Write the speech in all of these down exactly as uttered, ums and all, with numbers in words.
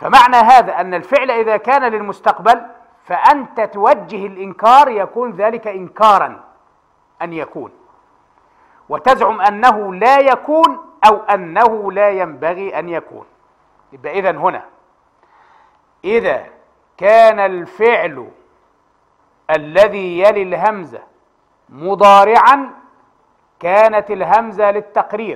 فمعنى هذا أن الفعل إذا كان للمستقبل فأنت توجه الإنكار يكون ذلك إنكارا أن يكون، وتزعم أنه لا يكون أو أنه لا ينبغي أن يكون. يبقى إذن هنا إذا كان الفعل الذي يلي الهمزة مضارعا كانت الهمزة للتقرير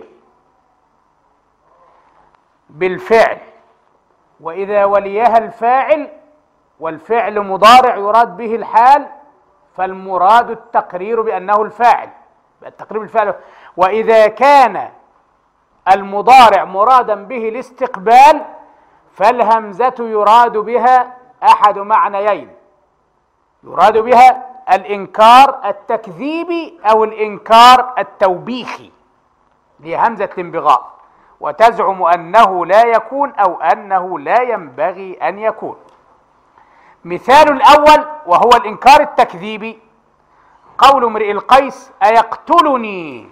بالفعل، وإذا وليها الفاعل والفعل مضارع يراد به الحال فالمراد التقرير بأنه الفاعل، التقرير بالفعل. وإذا كان المضارع مرادا به الاستقبال فالهمزة يراد بها أحد معنيين، يراد بها الإنكار التكذيبي أو الإنكار التوبيخي، هي همزة الانبغاء، وتزعم أنه لا يكون أو أنه لا ينبغي أن يكون. مثال الأول وهو الإنكار التكذيبي قول امرئ القيس: أيقتلني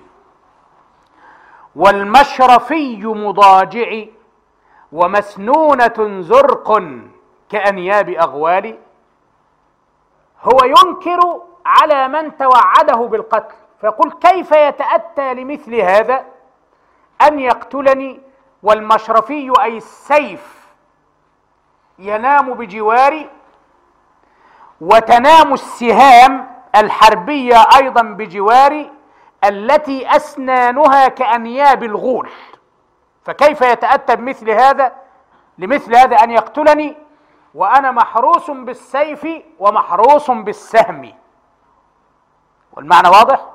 والمشرفي مضاجعي ومسنونة زرق كأنياب أغوالي. هو ينكر على من توعده بالقتل، فيقول: كيف يتأتى لمثل هذا أن يقتلني والمشرفي أي السيف ينام بجواري، وتنام السهام الحربية أيضا بجواري التي أسنانها كأنياب الغول، فكيف يتأتى بمثل هذا لمثل هذا أن يقتلني وأنا محروس بالسيف ومحروس بالسهم؟ والمعنى واضح.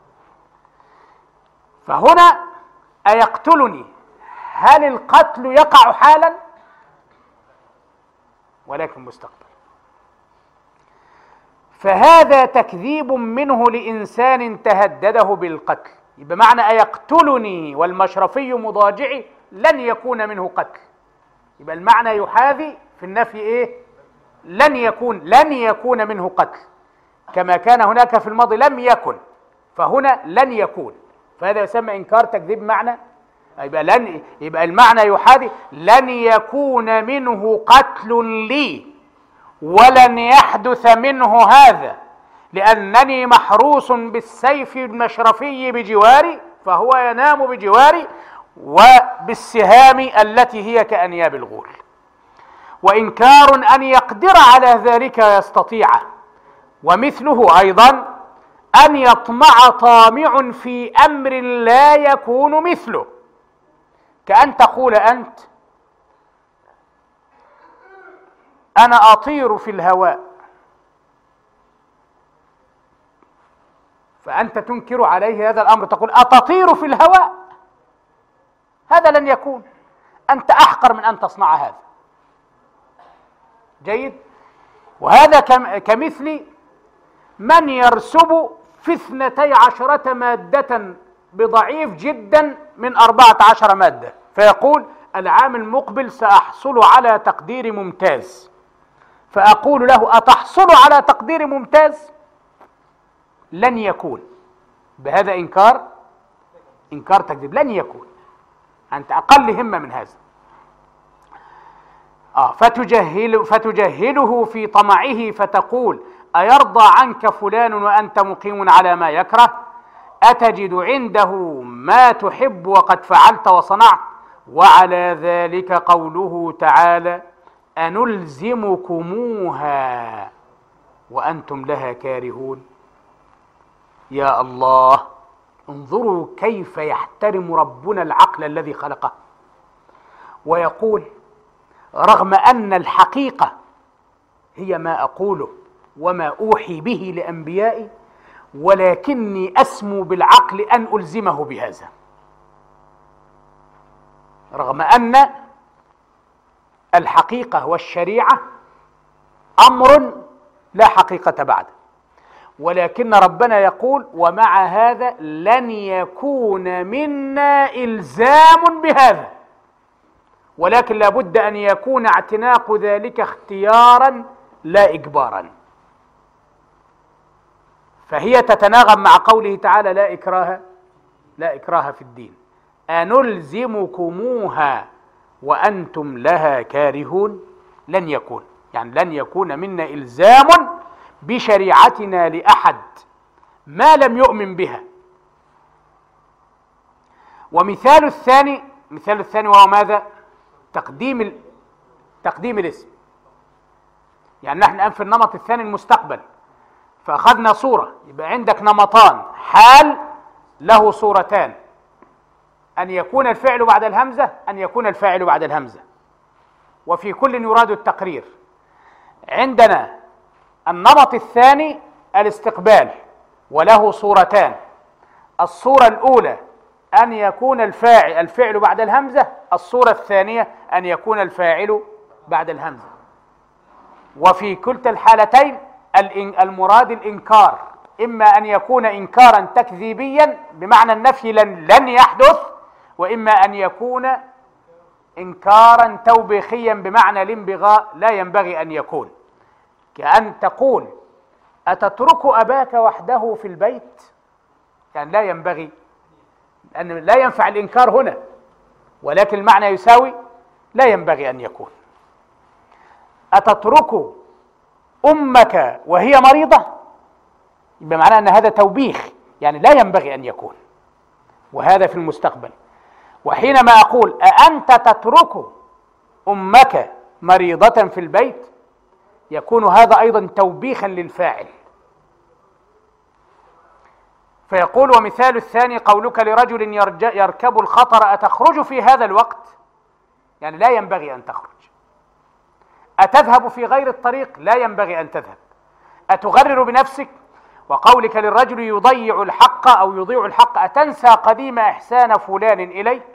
فهنا أيقتلني، هل القتل يقع حالا ولكن مستقبل؟ فهذا تكذيب منه لإنسان تهدده بالقتل. يبقى معنى أيقتلني والمشرفي مضاجعي لن يكون منه قتل، يبقى المعنى يحاذي في النفي إيه؟ لن يكون لن يكون منه قتل، كما كان هناك في الماضي لم يكن، فهنا لن يكون، فهذا يسمى إنكار تكذيب معنى. يبقى لن يبقى المعنى يحاذي لن يكون منه قتل لي ولن يحدث منه هذا لأنني محروس بالسيف المشرفي بجواري، فهو ينام بجواري، وبالسهام التي هي كأنياب الغول. وإنكار أن يقدر على ذلك يستطيعه. ومثله أيضا أن يطمع طامع في أمر لا يكون مثله، كأن تقول أنت: أنا أطير في الهواء، فأنت تنكر عليه هذا الأمر، تقول: أتطير في الهواء؟ هذا لن يكون، أنت أحقر من أن تصنع هذا. جيد. وهذا كمثل من يرسب في اثنتي عشرة مادة بضعيف جدا من أربعة عشر مادة، فيقول: العام المقبل سأحصل على تقدير ممتاز، فأقول له: أتحصل على تقدير ممتاز؟ لن يكون. بهذا إنكار إنكار تكذيب، لن يكون، أنت أقل همة من هذا. آه فتجهل فتجهله في طمعه فتقول: أيرضى عنك فلان وأنت مقيم على ما يكره؟ أتجد عنده ما تحب وقد فعلت وصنعت؟ وعلى ذلك قوله تعالى: أنلزمكموها وأنتم لها كارهون. يا الله، انظروا كيف يحترم ربنا العقل الذي خلقه، ويقول: رغم أن الحقيقة هي ما أقوله وما أوحي به لأنبيائي، ولكني أسمو بالعقل أن ألزمه بهذا، رغم أن الحقيقة والشريعة أمر لا حقيقة بعده، ولكن ربنا يقول: ومع هذا لن يكون منا إلزام بهذا، ولكن لابد أن يكون اعتناق ذلك اختيارا لا إجبارا. فهي تتناغم مع قوله تعالى: لا إكراه لا إكراه في الدين، أنلزمكموها وأنتم لها كارهون لن يكون، يعني لن يكون منا إلزام بشريعتنا لأحد ما لم يؤمن بها. ومثال الثاني، مثال الثاني وهو ماذا؟ تقديم ال... تقديم الاسم. يعني نحن الآن في النمط الثاني المستقبل، فأخذنا صورة، يبقى عندك نمطان، حال له صورتان، أن يكون الفعل بعد الهمزة، أن يكون الفاعل بعد الهمزة، وفي كل يراد التقرير. عندنا النمط الثاني الاستقبال وله صورتان، الصورة الأولى أن يكون الفاعل الفعل بعد الهمزة، الصورة الثانية أن يكون الفاعل بعد الهمزة. وفي كلتا الحالتين المراد الإنكار، إما أن يكون إنكارا تكذيبيا بمعنى النفي لن, لن يحدث، وإما أن يكون إنكارا توبيخيا بمعنى الانبغاء لا ينبغي أن يكون، كأن تقول أتترك أباك وحده في البيت، يعني لا ينبغي أن لا ينفع الإنكار هنا، ولكن المعنى يساوي لا ينبغي أن يكون. أتترك أمك وهي مريضة، يبقى معناه أن هذا توبيخ، يعني لا ينبغي أن يكون، وهذا في المستقبل. وحينما أقول أأنت تترك أمك مريضة في البيت، يكون هذا أيضا توبيخا للفاعل. فيقول ومثال الثاني قولك لرجل يركب الخطر أتخرج في هذا الوقت، يعني لا ينبغي أن تخرج. أتذهب في غير الطريق، لا ينبغي أن تذهب. أتغرر بنفسك، وقولك للرجل يضيع الحق أو يضيع الحق أتنسى قديم إحسان فلان إليك.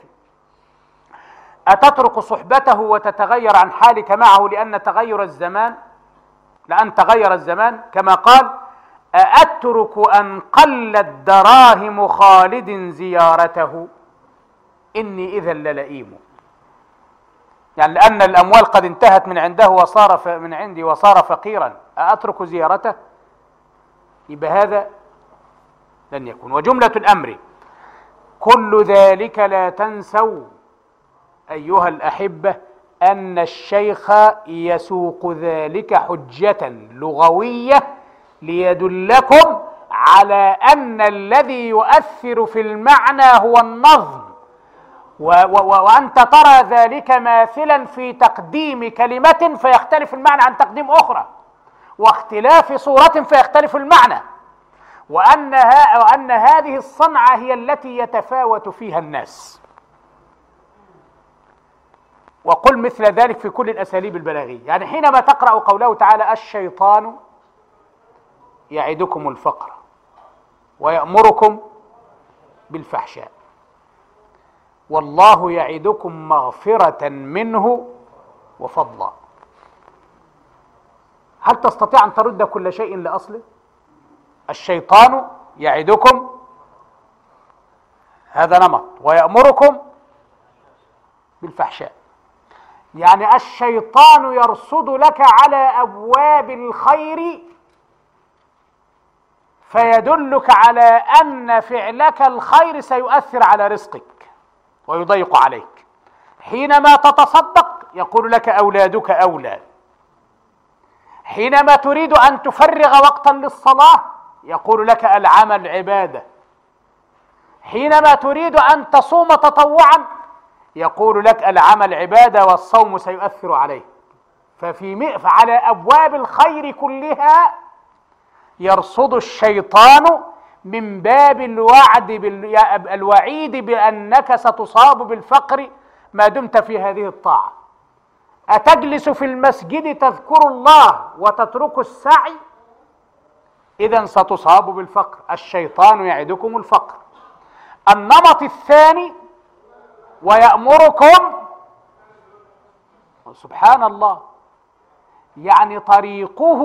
أتترك صحبته وتتغير عن حالك معه لأن تغير الزمان لأن تغير الزمان، كما قال أأترك أن قلت دراهم خالد زيارته إني إذا للئيم، يعني لأن الأموال قد انتهت من عنده وصار من عندي وصار فقيرا، أأترك زيارته، يبقى هذا لن يكون. وجملة الأمر كل ذلك لا تنسوا أيها الأحبة أن الشيخ يسوق ذلك حجة لغوية ليدلكم على أن الذي يؤثر في المعنى هو النظم، و و وأنت ترى ذلك ماثلا في تقديم كلمة فيختلف المعنى عن تقديم أخرى، واختلاف صورة فيختلف المعنى، وأنها وأن هذه الصنعة هي التي يتفاوت فيها الناس. وقل مثل ذلك في كل الأساليب البلاغية. يعني حينما تقرأ قوله تعالى الشيطان يعدكم الفقر ويأمركم بالفحشاء والله يعدكم مغفرة منه وفضلا، هل تستطيع أن ترد كل شيء لأصله؟ الشيطان يعدكم، هذا نمط، ويأمركم بالفحشاء، يعني الشيطان يرصد لك على أبواب الخير فيدلك على أن فعلك الخير سيؤثر على رزقك ويضيق عليك. حينما تتصدق يقول لك أولادك أولى، حينما تريد أن تفرغ وقتا للصلاة يقول لك العمل عبادة، حينما تريد أن تصوم تطوعا يقول لك العمل عبادة والصوم سيؤثر عليك. ففي فعلى أبواب الخير كلها يرصد الشيطان من باب الوعد الوعيد بأنك ستصاب بالفقر ما دمت في هذه الطاعة. أتجلس في المسجد تذكر الله وتترك السعي، إذن ستصاب بالفقر. الشيطان يعدكم الفقر. النمط الثاني ويأمركم، سبحان الله، يعني طريقه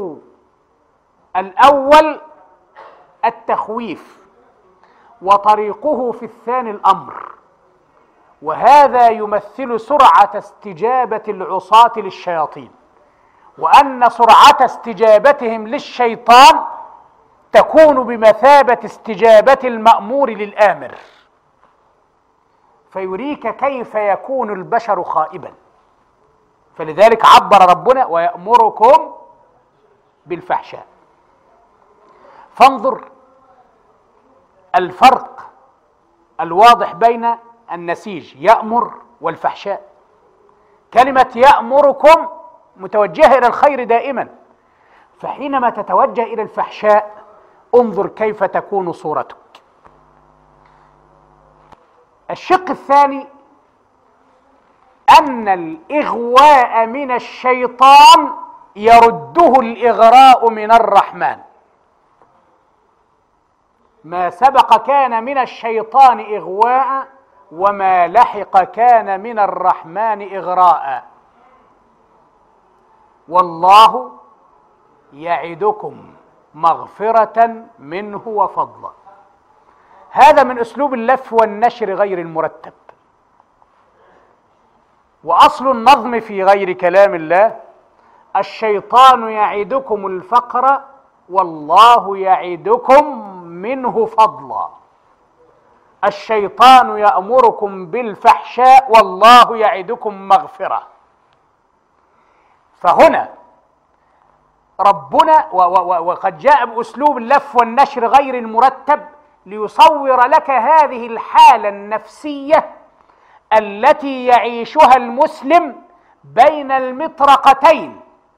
الأول التخويف وطريقه في الثاني الأمر، وهذا يمثل سرعة استجابة العصاة للشياطين، وأن سرعة استجابتهم للشيطان تكون بمثابة استجابة المأمور للآمر. فيريك كيف يكون البشر خائبا. فلذلك عبر ربنا ويأمركم بالفحشاء. فانظر الفرق الواضح بين النسيج يأمر والفحشاء. كلمة يأمركم متوجهة إلى الخير دائما، فحينما تتوجه إلى الفحشاء انظر كيف تكون صورتك. الشق الثاني أن الإغواء من الشيطان يرده الإغراء من الرحمن. ما سبق كان من الشيطان إغواء، وما لحق كان من الرحمن إغراء. والله يعدكم مغفرة منه وفضلا. هذا من أسلوب اللف والنشر غير المرتب. وأصل النظم في غير كلام الله: الشيطان يعدكم الفقر والله يعدكم منه فضلا. الشيطان يأمركم بالفحشاء والله يعدكم مغفرة. فهنا ربنا وقد جاء بأسلوب اللف والنشر غير المرتب ليصور لك هذه الحالة النفسية التي يعيشها المسلم بين المطرقتين: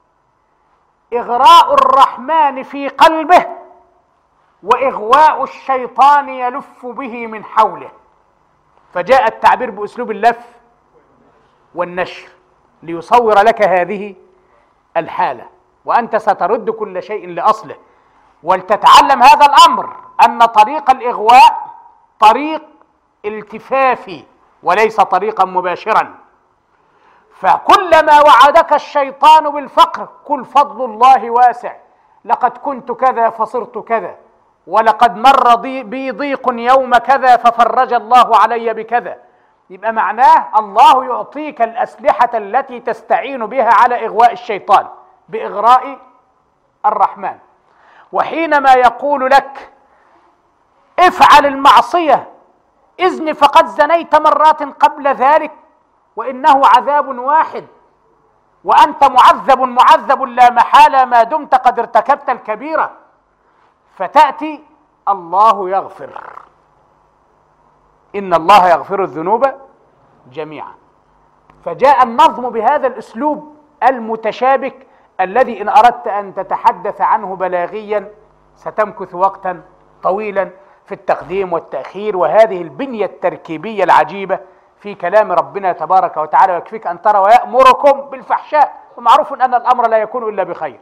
إغراء الرحمن في قلبه وإغواء الشيطان يلف به من حوله. فجاء التعبير بأسلوب اللف والنشر ليصور لك هذه الحالة، وأنت سترد كل شيء لأصله. ولتتعلم هذا الأمر أن طريق الإغواء طريق التفافي وليس طريقا مباشرا. فكلما وعدك الشيطان بالفقر قل فضل الله واسع، لقد كنت كذا فصرت كذا، ولقد مر بي ضيق يوم كذا ففرج الله علي بكذا. يبقى معناه الله يعطيك الأسلحة التي تستعين بها على إغواء الشيطان بإغراء الرحمن. وحينما يقول لك افعل المعصية إذن فقد زنيت مرات قبل ذلك وإنه عذاب واحد وأنت معذب معذب لا محالة ما دمت قد ارتكبت الكبيرة، فتأتي الله يغفر، إن الله يغفر الذنوب جميعا. فجاء النظم بهذا الأسلوب المتشابك الذي إن أردت أن تتحدث عنه بلاغيا ستمكث وقتا طويلا في التقديم والتأخير وهذه البنية التركيبية العجيبة في كلام ربنا تبارك وتعالى. ويكفيك أن ترى ويأمركم بالفحشاء، ومعروف أن الأمر لا يكون إلا بخير.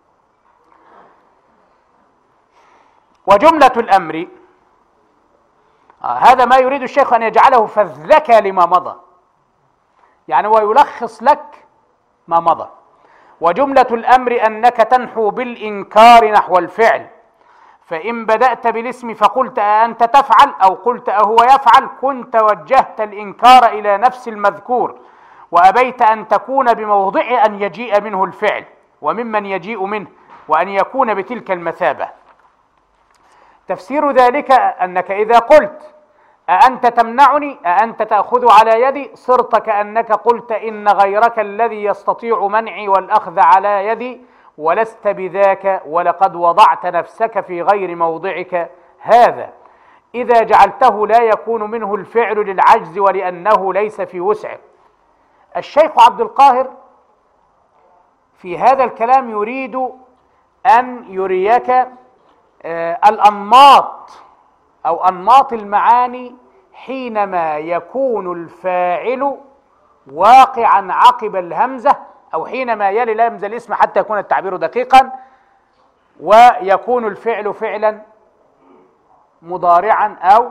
وجملة الأمر آه هذا ما يريد الشيخ أن يجعله فذكى لما مضى، يعني هو يلخص لك ما مضى. وجملة الأمر أنك تنحو بالإنكار نحو الفعل، فإن بدأت بالاسم فقلت أأنت تفعل أو قلت أهو يفعل كنت وجهت الإنكار إلى نفس المذكور، وأبيت أن تكون بموضع أن يجيء منه الفعل وممن يجيء منه وأن يكون بتلك المثابة. تفسير ذلك أنك إذا قلت أأنت تمنعني أأنت تأخذ على يدي صرت كأنك قلت إن غيرك الذي يستطيع منعي والأخذ على يدي ولست بذاك ولقد وضعت نفسك في غير موضعك هذا. إذا جعلته لا يكون منه الفعل للعجز ولأنه ليس في وسعه. الشيخ عبد القاهر في هذا الكلام يريد أن يريك آه الأنماط أو أنماط المعاني حينما يكون الفاعل واقعا عقب الهمزة أو حينما يلي الهمزة الاسم حتى يكون التعبير دقيقا، ويكون الفعل فعلا مضارعا أو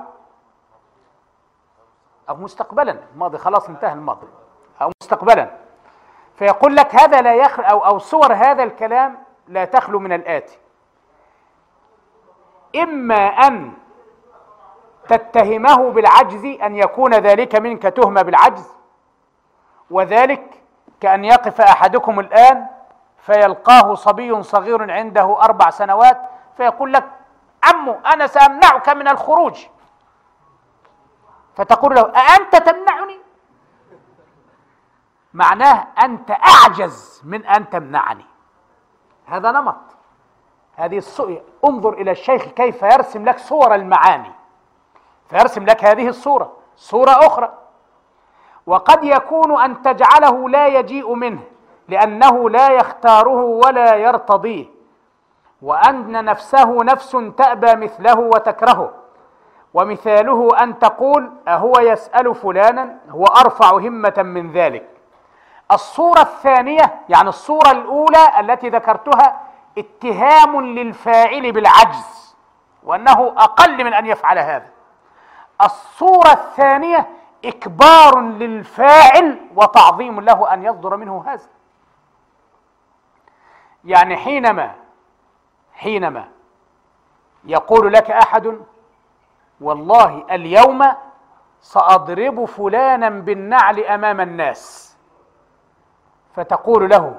أو مستقبلا، الماضي خلاص انتهى الماضي، أو مستقبلا. فيقول لك هذا لا يخلو أو أو صور هذا الكلام لا تخلو من الآتي: إما أن تتهمه بالعجز، أن يكون ذلك منك تهمة بالعجز، وذلك كأن يقف أحدكم الآن فيلقاه صبي صغير عنده أربع سنوات فيقول لك عمو أنا سأمنعك من الخروج، فتقول له أأنت تمنعني؟ معناه أنت أعجز من أن تمنعني. هذا نمط. هذه الصورة. انظر إلى الشيخ كيف يرسم لك صور المعاني، فيرسم لك هذه الصورة. صورة أخرى، وقد يكون أن تجعله لا يجيء منه لأنه لا يختاره ولا يرتضيه، وأن نفسه نفس تأبى مثله وتكرهه. ومثاله أن تقول أهو يسأل فلانا هو أرفع همة من ذلك. الصورة الثانية يعني الصورة الأولى التي ذكرتها اتهام للفاعل بالعجز وأنه أقل من أن يفعل هذا. الصورة الثانية إكبار للفاعل وتعظيم له أن يصدر منه هذا. يعني حينما حينما يقول لك أحد والله اليوم سأضرب فلانا بالنعل أمام الناس، فتقول له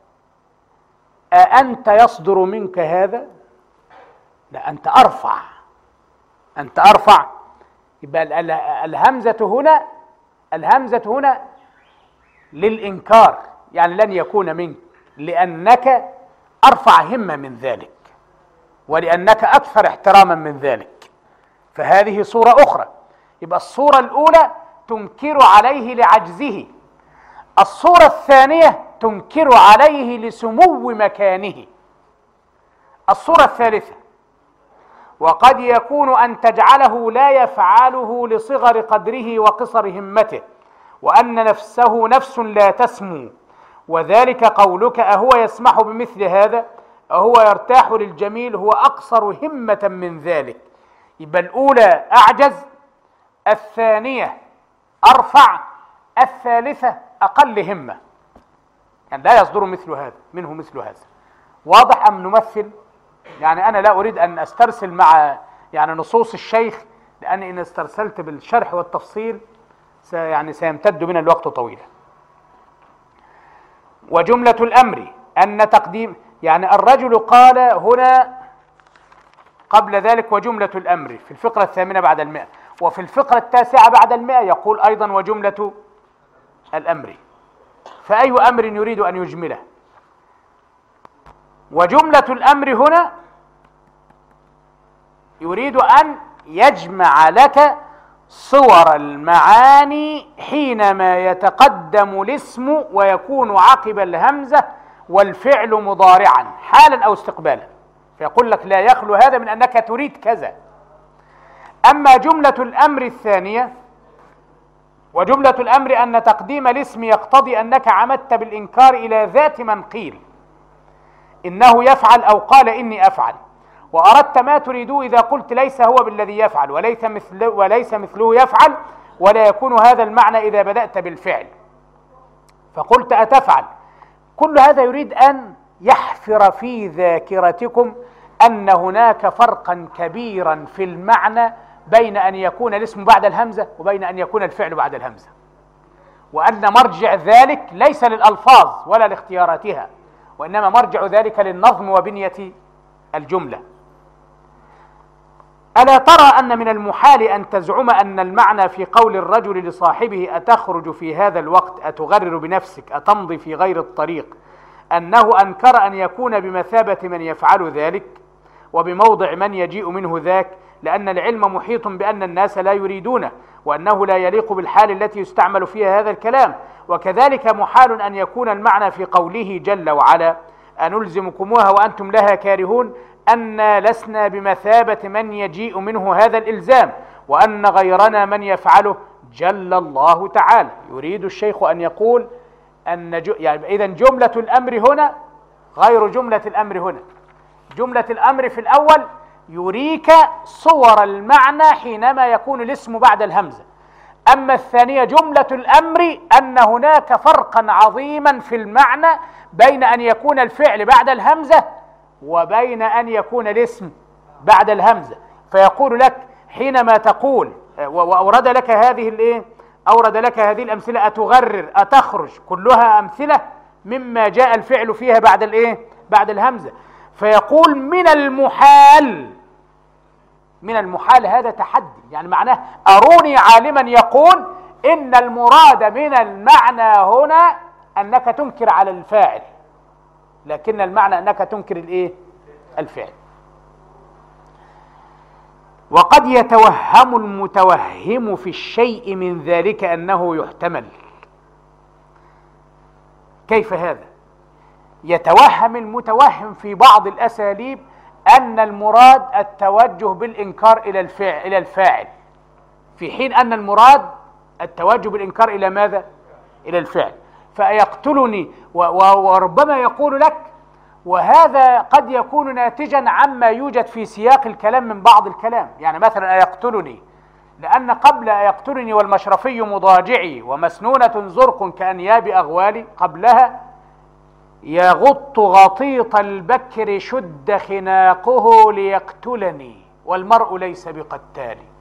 أأنت يصدر منك هذا؟ لا، أنت أرفع، أنت أرفع. يبقى الهمزة هنا الهمزة هنا للإنكار، يعني لن يكون منك لأنك أرفع همة من ذلك ولأنك أكثر احتراما من ذلك. فهذه صورة أخرى. يبقى الصورة الأولى تنكر عليه لعجزه، الصورة الثانية تنكر عليه لسمو مكانه. الصورة الثالثة وقد يكون أن تجعله لا يفعله لصغر قدره وقصر همته، وأن نفسه نفس لا تسمو، وذلك قولك أهو يسمح بمثل هذا، أهو يرتاح للجميل، هو أقصر همة من ذلك. يبقى الأولى أعجز، الثانية أرفع، الثالثة أقل همة، يعني لا يصدر مثل هذا منه مثل هذا. واضح أم نمثل؟ يعني أنا لا أريد أن أسترسل مع يعني نصوص الشيخ، لأني إن استرسلت بالشرح والتفصيل يعني سيمتد من الوقت طويلا. وجملة الأمر أن تقديم، يعني الرجل قال هنا قبل ذلك وجملة الأمر في الفقرة الثامنة بعد المئة، وفي الفقرة التاسعة بعد المئة يقول أيضا وجملة الأمر. فأي أمر يريد أن يجمله؟ وجملة الأمر هنا يريد أن يجمع لك صور المعاني حينما يتقدم الاسم ويكون عقب الهمزة والفعل مضارعا حالا أو استقبالا، فيقول لك لا يخلو هذا من أنك تريد كذا. أما جملة الأمر الثانية وجملة الأمر أن تقديم الاسم يقتضي أنك عمدت بالإنكار إلى ذات من قيل إنه يفعل أو قال إني أفعل، وأردت ما تريدوه إذا قلت ليس هو بالذي يفعل وليس مثله, وليس مثله يفعل، ولا يكون هذا المعنى إذا بدأت بالفعل فقلت أتفعل. كل هذا يريد أن يحفر في ذاكرتكم أن هناك فرقا كبيرا في المعنى بين أن يكون الاسم بعد الهمزة وبين أن يكون الفعل بعد الهمزة، وأن مرجع ذلك ليس للألفاظ ولا لاختياراتها، وإنما مرجع ذلك للنظم وبنية الجملة. ألا ترى أن من المحال أن تزعم أن المعنى في قول الرجل لصاحبه أتخرج في هذا الوقت، أتغرر بنفسك، أتمضي في غير الطريق، أنه أنكر أن يكون بمثابة من يفعل ذلك وبموضع من يجيء منه ذاك، لأن العلم محيط بأن الناس لا يريدونه، وأنه لا يليق بالحال التي يستعمل فيها هذا الكلام. وكذلك محال أن يكون المعنى في قوله جل وعلا أنلزمكموها وأنتم لها كارهون، أن لسنا بمثابة من يجيء منه هذا الإلزام، وأن غيرنا من يفعله جل الله تعالى. يريد الشيخ أن يقول أن جو يعني إذن جملة الأمر هنا غير جملة الأمر هنا. جملة الأمر في الأول يريك صور المعنى حينما يكون الاسم بعد الهمزة، أما الثانية جملة الأمر أن هناك فرقا عظيما في المعنى بين أن يكون الفعل بعد الهمزة وبين أن يكون الاسم بعد الهمزة. فيقول لك حينما تقول وأورد لك هذه الإيه أورد لك هذه الأمثلة أتغرر، أتخرج، كلها أمثلة مما جاء الفعل فيها بعد الإيه بعد الهمزة. فيقول من المحال من المحال هذا تحدي، يعني معناه أروني عالما يقول إن المراد من المعنى هنا أنك تنكر على الفاعل، لكن المعنى أنك تنكر الإيه؟ الفعل. وقد يتوهم المتوهم في الشيء من ذلك أنه يحتمل. كيف هذا؟ يتوهم المتوهم في بعض الأساليب أن المراد التوجه بالإنكار إلى الفعل إلى الفاعل، في حين أن المراد التوجه بالإنكار إلى ماذا؟ إلى الفعل. فيقتلني، وربما يقول لك وهذا قد يكون ناتجا عما يوجد في سياق الكلام من بعض الكلام، يعني مثلا أيقتلني، لأن قبل أيقتلني والمشرفي مضاجعي ومسنونة زرق كأنياب أغوالي، قبلها يغط غطيط البكر شد خناقه ليقتلني والمرء ليس بقتال.